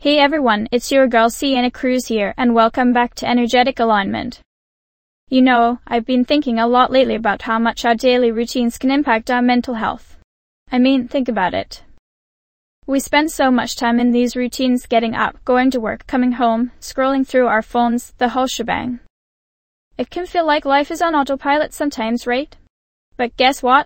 Hey everyone, it's your girl Sienna Cruz here, and welcome back to Energetic Alignment. You know, I've been thinking a lot lately about how much our daily routines can impact our mental health. I mean, think about it. We spend so much time in these routines, getting up, going to work, coming home, scrolling through our phones, the whole shebang. It can feel like life is on autopilot sometimes, right? But guess what?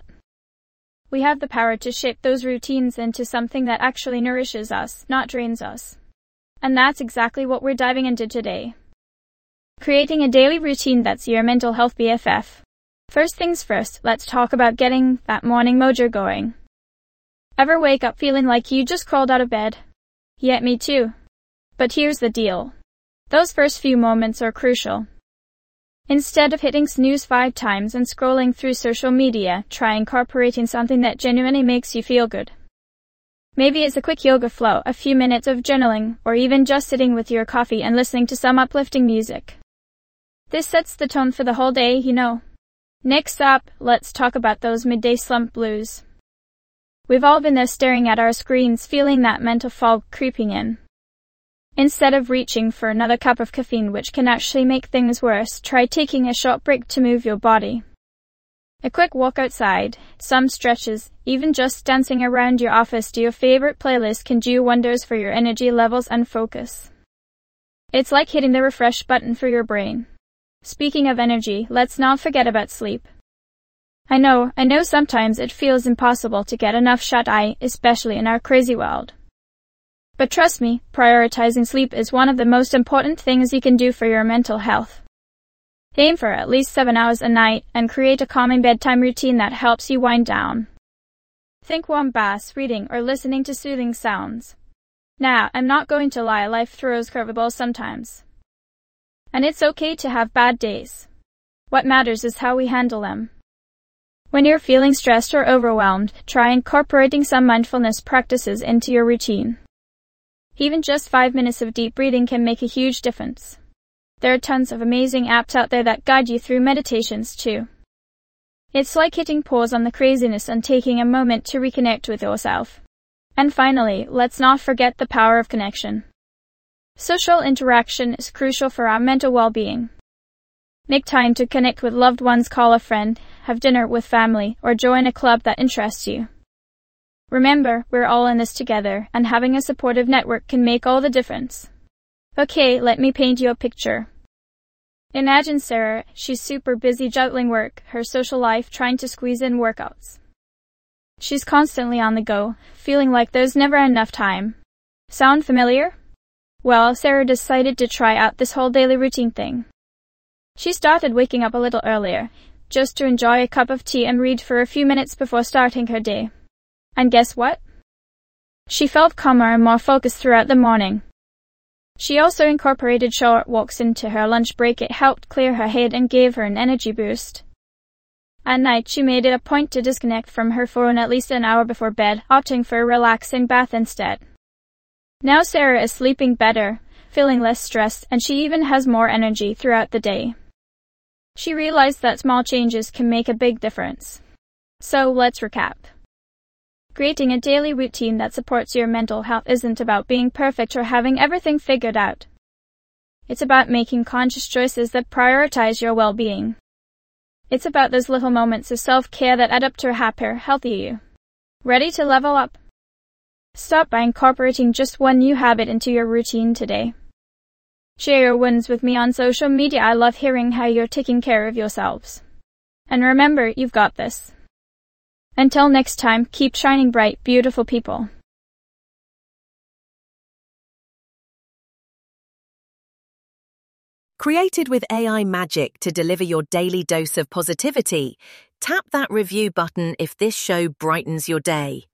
We have the power to shape those routines into something that actually nourishes us, not drains us. And that's exactly what we're diving into today. Creating a daily routine that's your mental health BFF. First things first, let's talk about getting that morning mojo going. Ever wake up feeling like you just crawled out of bed? Yeah, me too. But here's the deal. Those first few moments are crucial. Instead of hitting snooze 5 times and scrolling through social media, try incorporating something that genuinely makes you feel good. Maybe it's a quick yoga flow, a few minutes of journaling, or even just sitting with your coffee and listening to some uplifting music. This sets the tone for the whole day, you know. Next up, let's talk about those midday slump blues. We've all been there staring at our screens, feeling that mental fog creeping in. Instead of reaching for another cup of caffeine, which can actually make things worse, try taking a short break to move your body. A quick walk outside, some stretches, even just dancing around your office to your favorite playlist can do wonders for your energy levels and focus. It's like hitting the refresh button for your brain. Speaking of energy, let's not forget about sleep. I know sometimes it feels impossible to get enough shut-eye, especially in our crazy world. But trust me, prioritizing sleep is one of the most important things you can do for your mental health. Aim for at least 7 hours a night and create a calming bedtime routine that helps you wind down. Think warm baths, reading, or listening to soothing sounds. Now, I'm not going to lie, life throws curveballs sometimes. And it's okay to have bad days. What matters is how we handle them. When you're feeling stressed or overwhelmed, try incorporating some mindfulness practices into your routine. Even just 5 minutes of deep breathing can make a huge difference. There are tons of amazing apps out there that guide you through meditations too. It's like hitting pause on the craziness and taking a moment to reconnect with yourself. And finally, let's not forget the power of connection. Social interaction is crucial for our mental well-being. Make time to connect with loved ones, call a friend, have dinner with family, or join a club that interests you. Remember, we're all in this together, and having a supportive network can make all the difference. Okay, let me paint you a picture. Imagine Sarah, she's super busy juggling work, her social life, trying to squeeze in workouts. She's constantly on the go, feeling like there's never enough time. Sound familiar? Well, Sarah decided to try out this whole daily routine thing. She started waking up a little earlier, just to enjoy a cup of tea and read for a few minutes before starting her day. And guess what? She felt calmer and more focused throughout the morning. She also incorporated short walks into her lunch break. It helped clear her head and gave her an energy boost. At night, she made it a point to disconnect from her phone at least an hour before bed, opting for a relaxing bath instead. Now Sarah is sleeping better, feeling less stressed, and she even has more energy throughout the day. She realized that small changes can make a big difference. So let's recap. Creating a daily routine that supports your mental health isn't about being perfect or having everything figured out. It's about making conscious choices that prioritize your well-being. It's about those little moments of self-care that add up to a happier, healthier you. Ready to level up? Start by incorporating just one new habit into your routine today. Share your wins with me on social media. I love hearing how you're taking care of yourselves. And remember, you've got this. Until next time, keep shining bright, beautiful people. Created with AI magic to deliver your daily dose of positivity, tap that review button if this show brightens your day.